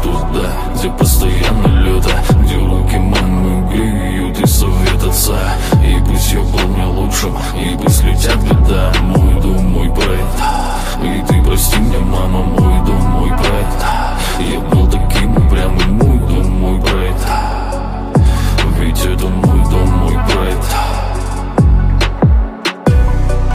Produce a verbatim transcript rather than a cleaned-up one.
туда, где постоянно люто, где руки мамы греют и совет отца. И пусть я был не лучшим, и пусть летят года. Мой дом, мой проект, и ты прости меня, мама, мой дом, мой проект. Я